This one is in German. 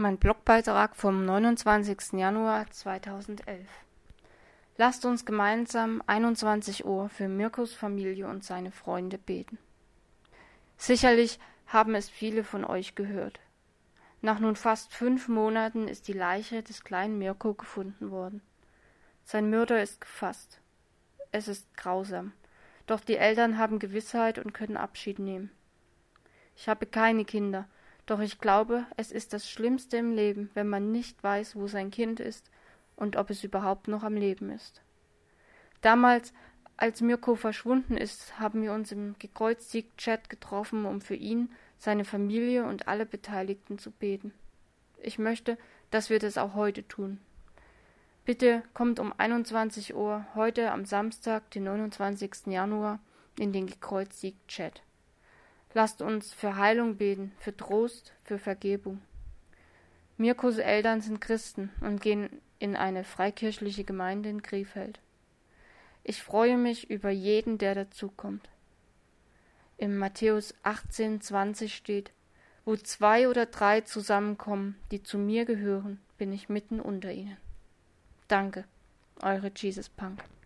Mein Blogbeitrag vom 29. Januar 2011. Lasst uns gemeinsam 21 Uhr für Mirkos Familie und seine Freunde beten. Sicherlich haben es viele von euch gehört. Nach nun fast 5 Monaten ist die Leiche des kleinen Mirko gefunden worden. Sein Mörder ist gefasst. Es ist grausam, doch die Eltern haben Gewissheit und können Abschied nehmen. Ich habe keine Kinder, doch ich glaube, es ist das Schlimmste im Leben, wenn man nicht weiß, wo sein Kind ist und ob es überhaupt noch am Leben ist. Damals, als Mirko verschwunden ist, haben wir uns im Gekreuzigt-Chat getroffen, um für ihn, seine Familie und alle Beteiligten zu beten. Ich möchte, dass wir das auch heute tun. Bitte kommt um 21 Uhr heute am Samstag, den 29. Januar, in den Gekreuzigt-Chat. Lasst uns für Heilung beten, für Trost, für Vergebung. Mirkos Eltern sind Christen und gehen in eine freikirchliche Gemeinde in Krefeld. Ich freue mich über jeden, der dazukommt. Im Matthäus 18,20 steht: Wo 2 oder 3 zusammenkommen, die zu mir gehören, bin ich mitten unter ihnen. Danke, eure Jesus Punk.